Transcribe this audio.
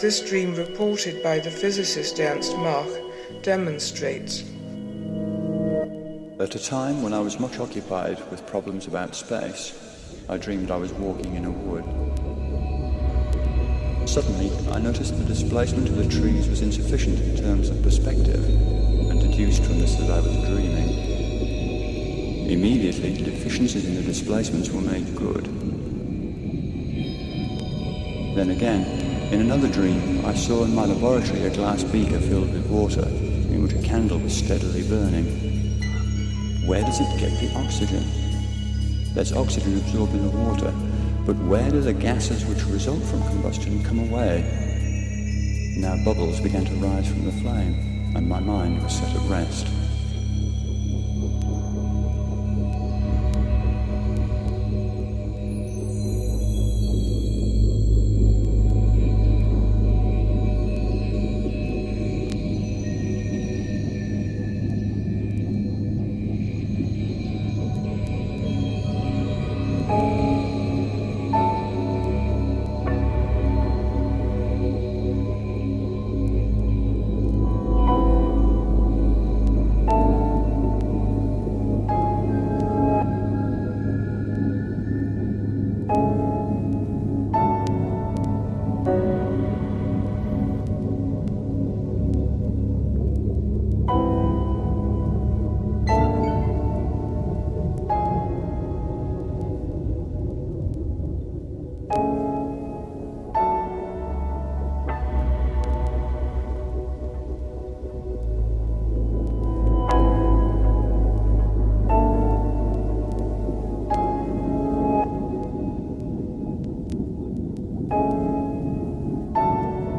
This dream, reported by the physicist Ernst Mach, demonstrates. At a time when I was much occupied with problems about space, I dreamed I was walking in a wood. Suddenly, I noticed the displacement of the trees was insufficient in terms of perspective, and deduced from this that I was dreaming. Immediately, deficiencies in the displacements were made good. Then again, in another dream, I saw in my laboratory a glass beaker filled with water, in which a candle was steadily burning. Where does it get the oxygen? There's oxygen absorbed in the water, but where do the gases which result from combustion come away? Now bubbles began to rise from the flame, and my mind was set at rest.